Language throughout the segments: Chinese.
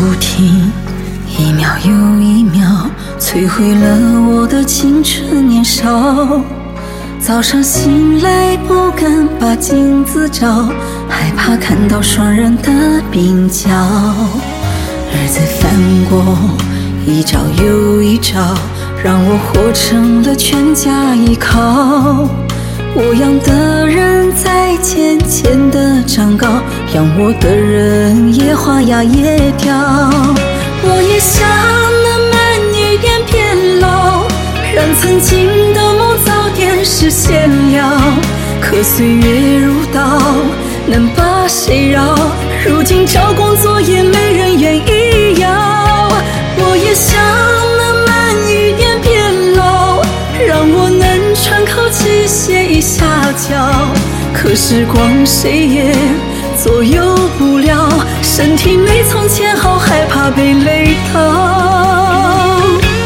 不停，一秒又一秒，摧毁了我的青春年少。早上醒来不敢把镜子照，害怕看到双人的鬓角。日子翻过一朝又一朝，让我活成了全家依靠。我养的人在渐渐地长高，养我的人也花芽也掉。我也想能慢一点变老，让曾经的梦早点实现了。可岁月如刀，能把谁饶？如今找工作也没人愿意要。我也想能慢一点变老，让我能喘口气歇一下脚。可时光谁也左右不了，身体没从前好，害怕被累倒。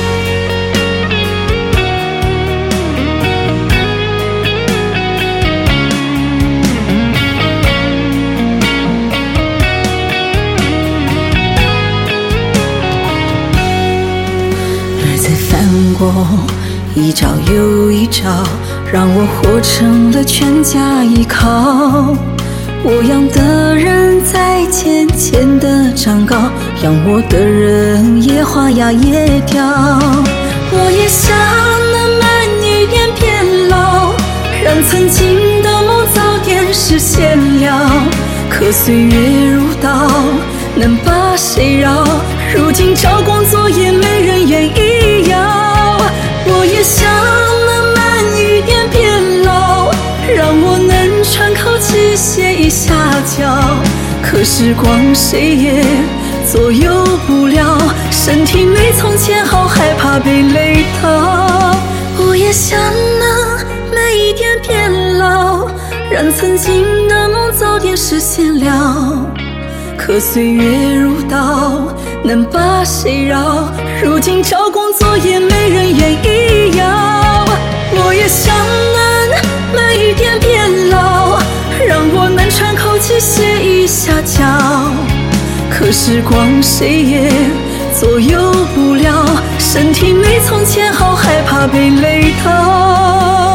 日子翻过一朝又一朝，让我活成了全家依靠。我养的人在渐渐地长高，养我的人也花芽也掉。我也想能慢一点变老，让曾经的梦早点实现了。可岁月如刀，能把谁饶？如今找工作也没人愿意要。我也想能慢一点变老，让我能喘口气歇一下脚。可时光谁也左右不了，身体没从前好，害怕被累倒。我也想能慢一点变老，让曾经的梦早点实现了。可岁月如刀，能把谁饶？如今找工作也没人愿意要。我也想能慢一点变老，让我能喘口气歇一下脚。可时光谁也左右不了，身体没从前好，害怕被累倒。